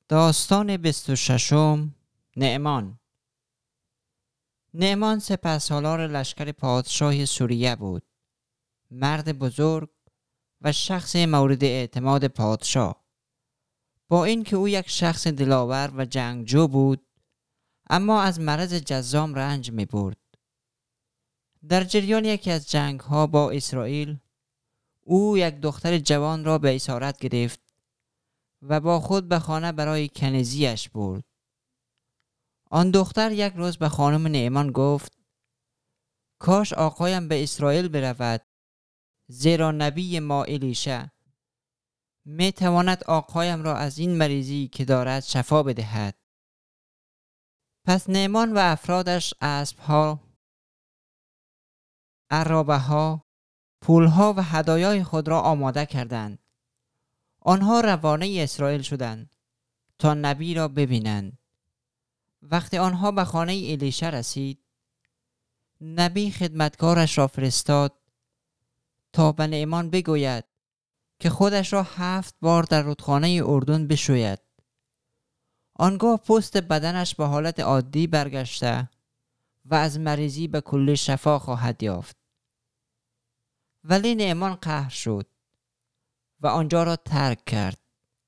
داستان 26. نعمان. نعمان سپهسالار لشکر پادشاه سوریه بود. مرد بزرگ و شخص مورد اعتماد پادشاه. با اینکه او یک شخص دلاور و جنگجو بود، اما از مرض جذام رنج می برد. در جریان یکی از جنگ ها با اسرائیل، او یک دختر جوان را به اسارت گرفت و با خود به خانه برای کنیزیش برد. آن دختر یک روز به خانم نعمان گفت: کاش آقایم به اسرائیل برود، زیرا نبی ما الیشع می تواند آقایم را از این مریضی که دارد شفا بدهد. پس نعمان و افرادش اسبها، عرابه ها، پولها و هدایای خود را آماده کردند. آنها روانه اسرائیل شدند تا نبی را ببینند. وقتی آنها به خانه الیشع رسید، نبی خدمتکارش را فرستاد تا به نعمان بگوید که خودش را 7 بار در رودخانه اردن بشوید. آنگاه پوست بدنش به حالت عادی برگشته و از مریضی به کلی شفا خواهد یافت. ولی نعمان قهر شد و آنجا را ترک کرد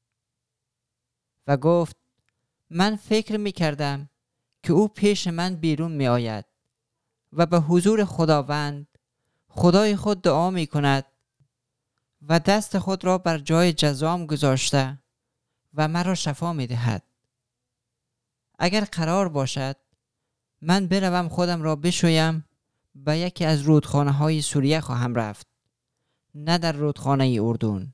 و گفت: من فکر می کردم که او پیش من بیرون می آید و به حضور خداوند خدای خود دعا می کند و دست خود را بر جای جذام گذاشته و مرا شفا می دهد. اگر قرار باشد من بروم خودم را بشویم، به یکی از رودخانه های سوریه خواهم رفت، نه در رودخانه اردن.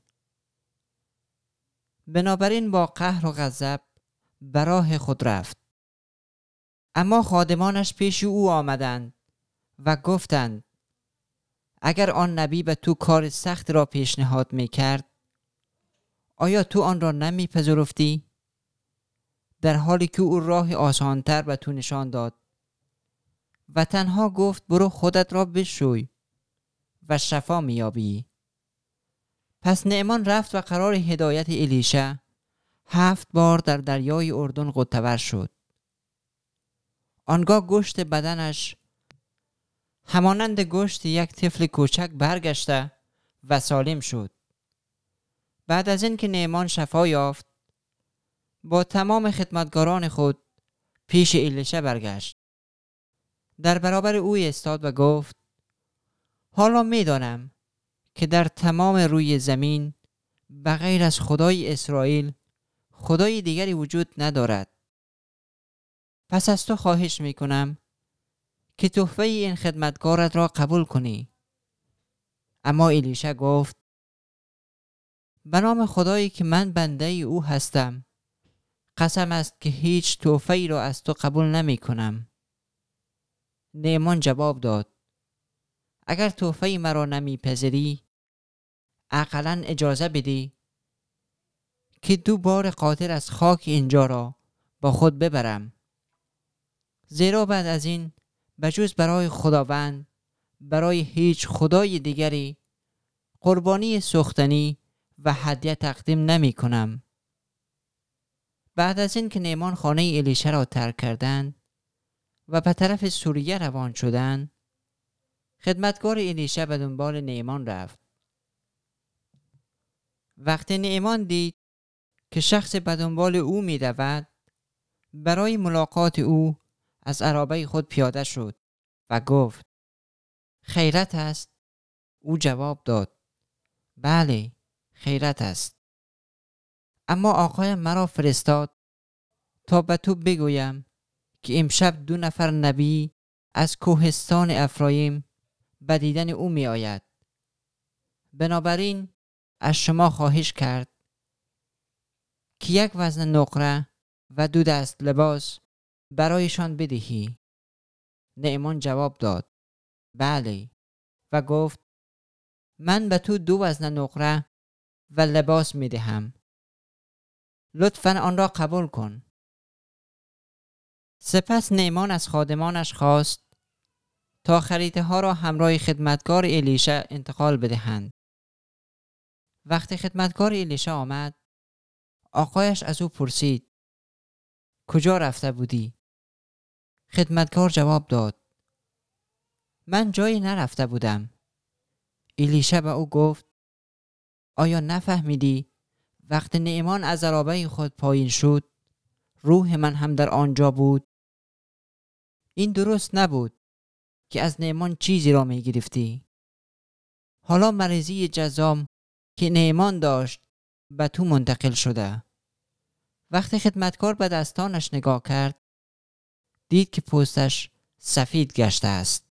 بنابراین با قهر و غضب به راه خود رفت. اما خادمانش پیش او آمدند و گفتند: اگر آن نبی به تو کار سخت را پیشنهاد می کرد، آیا تو آن را نمی پذیرفتی؟ در حالی که او راه آسانتر به تو نشان داد و تنها گفت برو خودت را بشوی و شفا می یابی. پس نعمان رفت و قرار هدایت الیشع 7 بار در دریای اردن غوطه‌ور شد. آنگاه گوشت بدنش همانند گوشت یک طفل کوچک برگشته و سالم شد. بعد از اینکه نعمان شفا یافت، با تمام خدمتگاران خود پیش الیشع برگشت. در برابر او ایستاد و گفت: حالا می‌دانم که در تمام روی زمین بغیر از خدای اسرائیل خدای دیگری وجود ندارد. پس از تو خواهش میکنم که تحفه این خدمتگارت را قبول کنی. اما الیشع گفت: به نام خدایی که من بنده او هستم، قسم است که هیچ تحفه‌ای را از تو قبول نمی کنم. نعمان جواب داد: اگر تحفه مرا نمیپذیری، اقلاً اجازه بدی که 2 بار قاطر از خاک اینجا را با خود ببرم، زیرا بعد از این بجز برای خداوند برای هیچ خدای دیگری قربانی سوختنی و هدیه تقدیم نمی کنم. بعد از این که نعمان خانه الیشع را ترک کردند و به طرف سوریه روان شدند، خدمتگار الیشع به دنبال نعمان رفت. وقتی نعمان دید که شخص به دنبال او می رود، برای ملاقات او از عرابه خود پیاده شد و گفت: خیرت است؟ او جواب داد: بله، خیرت است. اما آقایم مرا فرستاد تا به تو بگویم که امشب 2 نفر نبی از کوهستان افرایم به دیدن او می آید. بنابراین از شما خواهش کرد که 1 وزن نقره و 2 دست لباس برایشان بدهی. نعمان جواب داد: بله، و گفت: من به تو 2 وزن نقره و لباس می دهم. لطفاً آن را قبول کن. سپس نعمان از خادمانش خواست تا خریطه ها را همراه خدمتگار الیشع انتقال بدهند. وقتی خدمتگار الیشع آمد، آقایش از او پرسید: کجا رفته بودی؟ خدمتکار جواب داد: من جایی نرفته بودم. الیشع به او گفت: آیا نفهمیدی وقتی نعمان از عرابه خود پایین شد روح من هم در آنجا بود؟ این درست نبود که از نعمان چیزی را می گرفتی. حالا مریضی جزام که نعمان داشت به تو منتقل شده. وقتی خدمتکار به دستانش نگاه کرد دید که پوستش سفید گشته است.